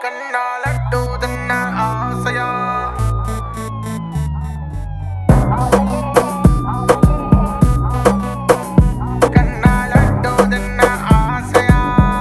கண்ணாலட்டுதென்ன ஆசையா கண்ணாலட்டுதென்ன ஆசையா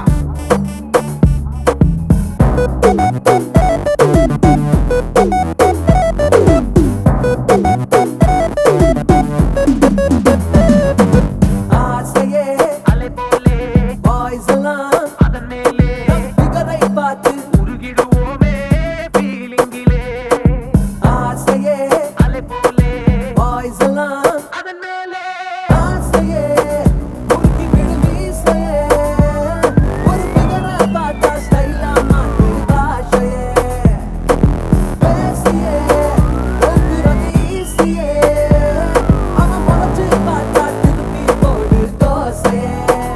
ஆசையே அலை போலே பாய்ஸ் எல்லாம் அதன் மேலே ஃபிகரை பார்த்து உருகிடுவோமே ஃபீலிங்கிலே ஆசையே அலை போலே பாய்ஸ் எல்லாம் அதன் மேலே ஆசையே உருகி விடும் வீசையே ஒரு ஃபிகரை பார்த்தா ஸ்டைலா மாத்து பாஷையே பேசியே ஒப்புறது ஈஸியே அவன் முளைச்சு பார்த்தா திருப்பி போடு தோசையே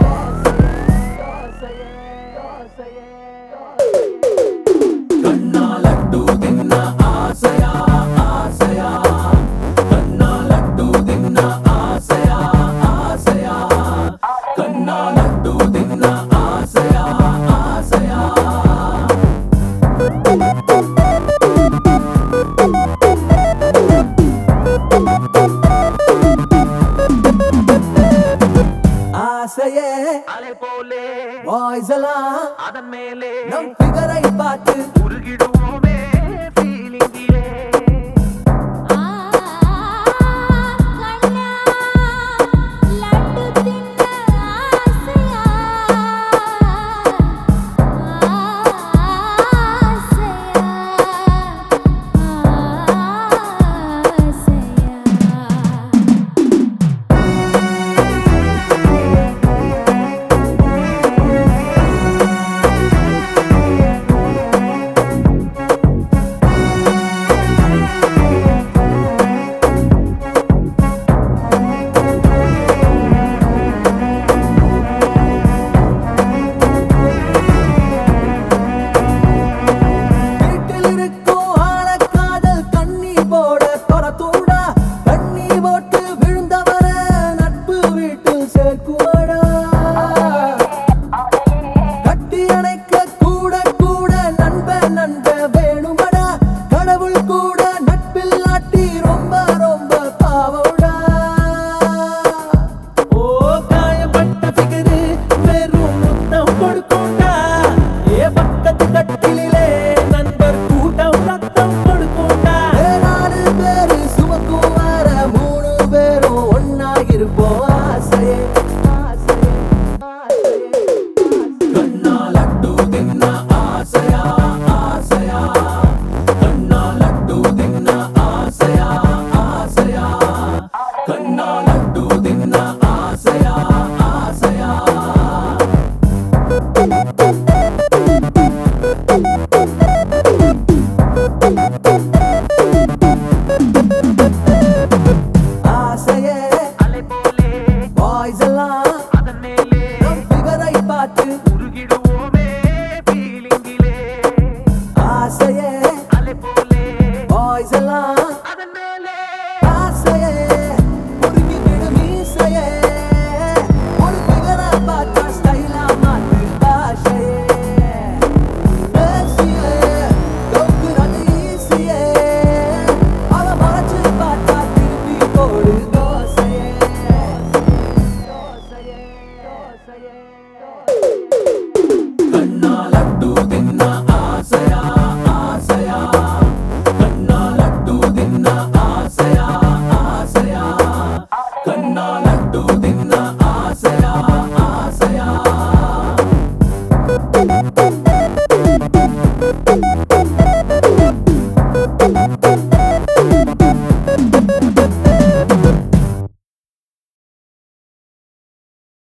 கண்ணா லட்டு தின்ன ஆசையா ஆசையா கண்ணா லட்டு தின்ன ஆசையா ஆசையா கண்ணா லட்டு தின்ன ஆசையா ஆசையா ஆசையே அலை போலே பாய்ஸ் எல்லாம் அதன் மேலே நம் ஃபிகரை பார்த்து உருகிடுவோமே ஃபீலிங்கிலே கண்ணா லட்டு தின்ன ஆசையா வீட்டில் இருக்கும் ஆழக்காதல் கண்ணி போட தொரத்தூடா கண்ணி போட்டு விழுந்தவர நட்பு வீட்டில் சேர்க்குவடா கட்டி அணைக்க கூட கூட நண்ப நண்ப வேணுமடா கடவுள் கூட நட்பில் நாட்டி ரொம்ப ரொம்ப பாவடா ஓ காயப்பட்ட பிகரு வெறும் முத்தம் கொடுக்கும்டா ஏ பக்கத்து கட்டிலே நண்பர் கூட்டம் ரத்தம் கொடுக்கும்டா நாலு பேரு சுமக்கும் வர மூணு பேரும் ஒன்னா இருப்போம் ஆசையே ஆசையே ஆசையே கண்ணா லட்டு தின்ன ஆசையா ஆசையா கண்ணா லட்டு தின்ன ஆசையா ஆசையா கண்ணா லட்டு தின்ன ஆசையா ஆசையா ஆசையே அலை போலே பாய்ஸ் எல்லாம் அதன் மேலே நம் ஃபிகரை பார்த்து